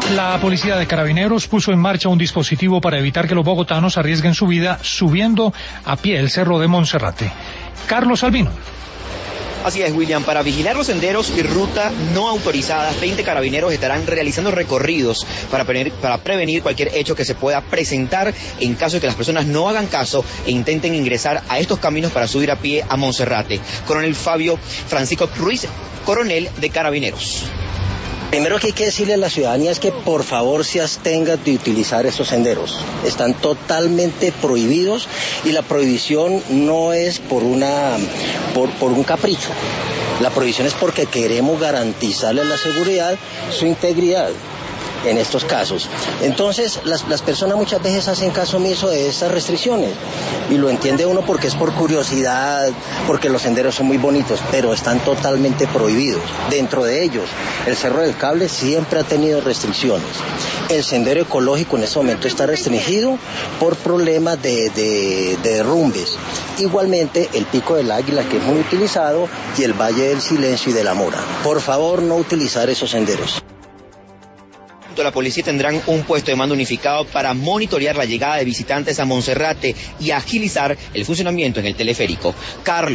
La policía de Carabineros puso en marcha un dispositivo para evitar que los bogotanos arriesguen su vida subiendo a pie el cerro de Monserrate. Carlos Albino. Así es, William. Para vigilar los senderos y ruta no autorizadas, 20 carabineros estarán realizando recorridos para prevenir cualquier hecho que se pueda presentar en caso de que las personas no hagan caso e intenten ingresar a estos caminos para subir a pie a Monserrate. Coronel Fabio Francisco Ruiz, coronel de Carabineros. Primero que hay que decirle a la ciudadanía es que por favor se abstenga de utilizar esos senderos. Están totalmente prohibidos y la prohibición no es por un capricho. La prohibición es porque queremos garantizarle la seguridad, su integridad en estos casos. Entonces, las personas muchas veces hacen caso omiso de estas restricciones y lo entiende uno porque es por curiosidad, porque los senderos son muy bonitos, pero están totalmente prohibidos. Dentro de ellos, el Cerro del Cable siempre ha tenido restricciones. El sendero ecológico en este momento está restringido por problemas de derrumbes. Igualmente, el Pico del Águila, que es muy utilizado, y el Valle del Silencio y de la Mora. Por favor, no utilizar esos senderos. La policía tendrán un puesto de mando unificado para monitorear la llegada de visitantes a Monserrate y agilizar el funcionamiento en el teleférico. Carlos.